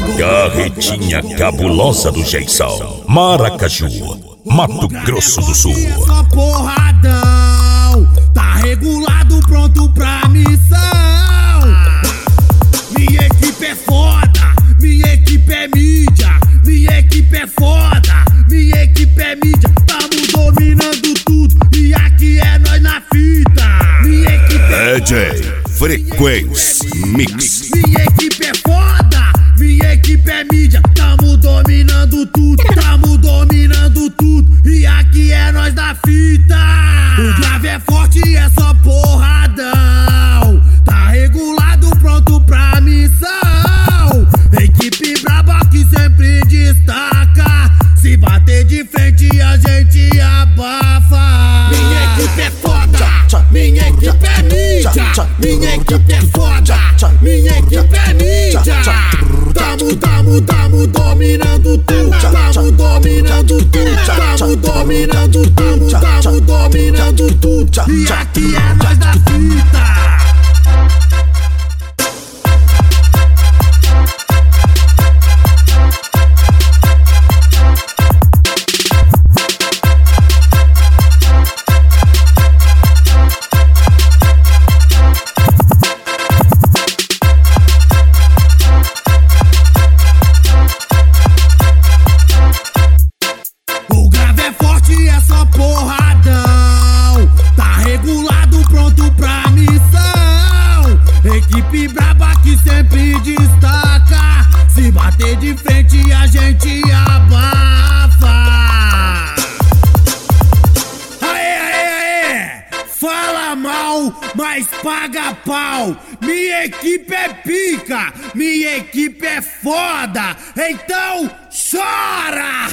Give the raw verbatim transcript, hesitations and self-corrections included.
Carretinha cabulosa do Jason, Maracaju, Mato Grosso do Sul. É só porradão, tá regulado, pronto pra missão. Minha equipe é foda, minha equipe é mídia, minha equipe é foda, minha equipe é mídia. Tamo dominando tudo e aqui é nós na fita. Minha equipe é D J Frequência Mix. Minha equipe é foda, minha equipe é mídia. Tamo dominando tudo, tamo dominando tudo e aqui é nós da fita. O grave é forte e é só porradão, tá regulado, pronto pra missão. Equipe braba que sempre destaca, se bater de frente a gente abafa. Minha equipe é foda, minha equipe é mídia, minha equipe é foda, minha equipe é mídia. Tamo, tamo, tamo dominando tudo, tamo dominando tudo, tamo dominando tudo, tamo dominando tudo e aqui é nós da fita. Porradão, tá regulado, pronto pra missão. Equipe braba que sempre destaca, se bater de frente a gente abafa. Aê, aê, aê, fala mal, mas paga pau. Minha equipe é pica, minha equipe é foda, então chora.